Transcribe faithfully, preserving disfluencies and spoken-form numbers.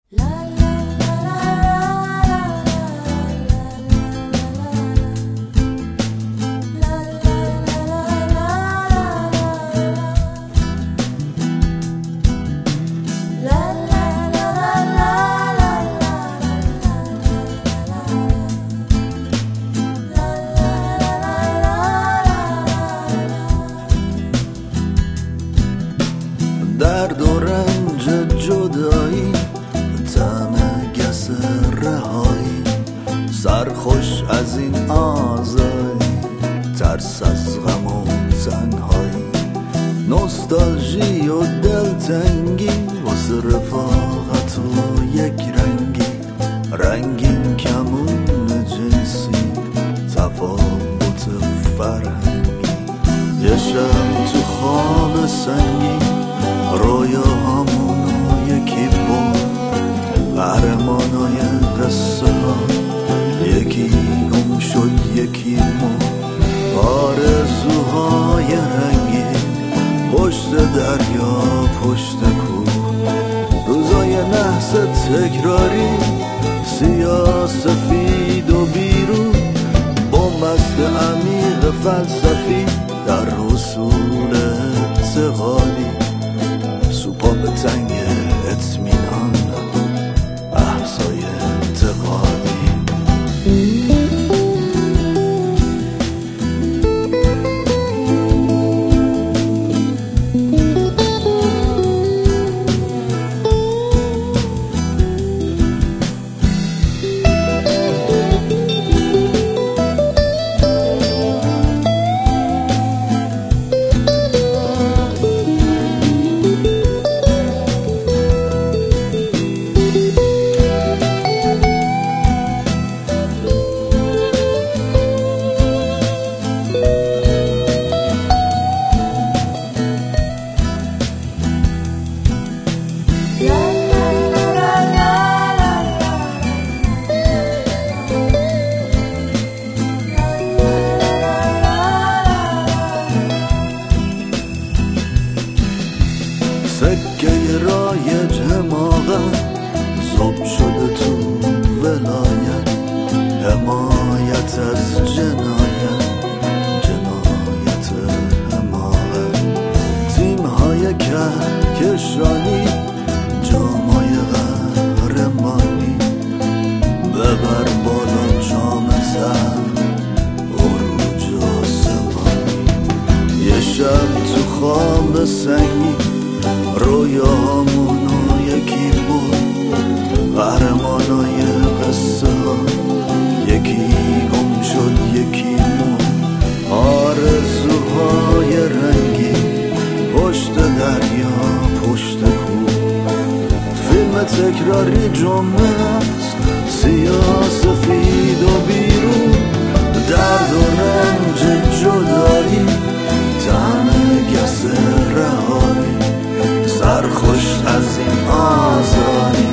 درد و رنج جدایی، طعم گس رهایی، سرخوش از این آزاری، ترس از غم و تنهایی، نوستالژی و دلتنگی، واسه رفاقت و یک رنگی، رنگین کمون جنسی، تفاوت فرهنگی. یه شب تو خواب سنگی، رویاهامونو یکی بود، قهرمانای قصه ها یکی گم شد یکی مرد، آرزوهای رنگی پشت دریا پشت کوه، روزای نحس تکراری، سیاه سفید و بیرون، بنبست عمیق فلسفی در اصول اعتقادی، سوپا به تنگ اطمینان، بحثای انتقادی. سکه رایج حماقت زوب شده تو ولایت، حمایت از جنایت، جنایت حماقت، تیمهای کهکشانی، جامای قهرمانی، ببر بالا جام زر، عروج آسمانی. یه شب تو خواب سنگی، رویاهامونو یکی بود، قهرمانای قصه ها یکی گم شد یکی مرد، آرزوهای رنگی پشت دریا پشت کوه، فیلم تکراری جمعه است، سیاه سفید و بیرون، درد و رنج جدایی، طعم گس رهایی، سرخوش از این آزاری،